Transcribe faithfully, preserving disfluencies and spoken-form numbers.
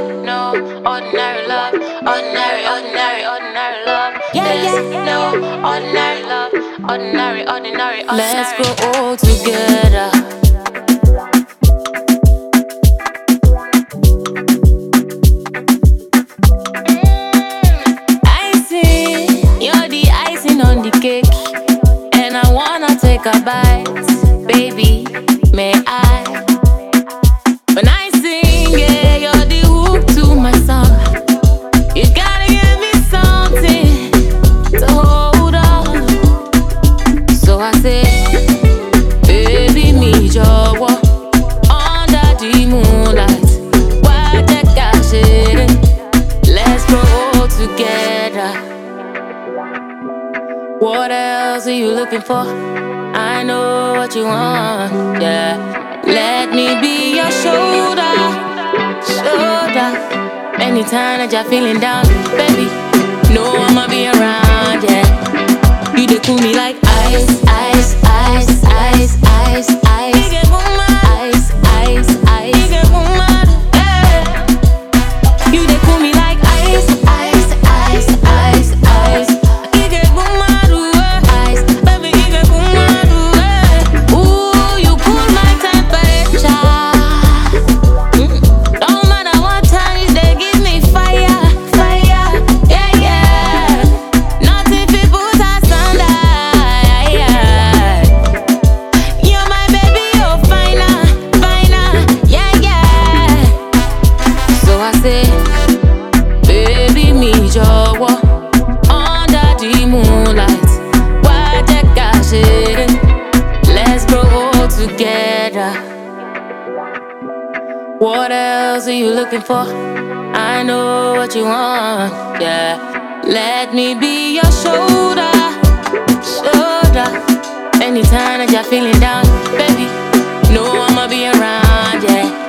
no ordinary love, ordinary, ordinary, ordinary love. Yeah, There's yeah. no ordinary love, ordinary, ordinary, ordinary. Let's grow old together. Icing, you're the icing on the cake, and I wanna take a bite, baby. May I? When I sing, yeah, you're the hook to my song. You gotta give me something to hold on. So I say, baby, me jọ̀wọ́, under the moonlight, why the cash it? Let's grow together. What else are you looking for? I know what you want, yeah. Let me be your shoulder, shoulder. Anytime that you're feeling down, baby, know I'ma be around, yeah. You dey cool me like ice, ice, ice, ice, ice, ice. You get woman, ice, ice, ice. You get woman, yeah. You dey cool me like ice, ice, ice, ice, ice. You get woman, ice, baby. You get woman, yeah. Ooh, you cool my temperature. Mm. Don't matter what time you dey give me fire, fire, yeah, yeah. Nothing fit put us under, yeah. You're my baby, oh finer, finer, yeah, yeah. So I say, baby, me jọ̀wọ́, under the moonlight, why the cash it? Let's grow old together. What else are you looking for? I know what you want, yeah. Let me be your shoulder, shoulder. Anytime that you're feeling down, baby, know I'ma be around, yeah.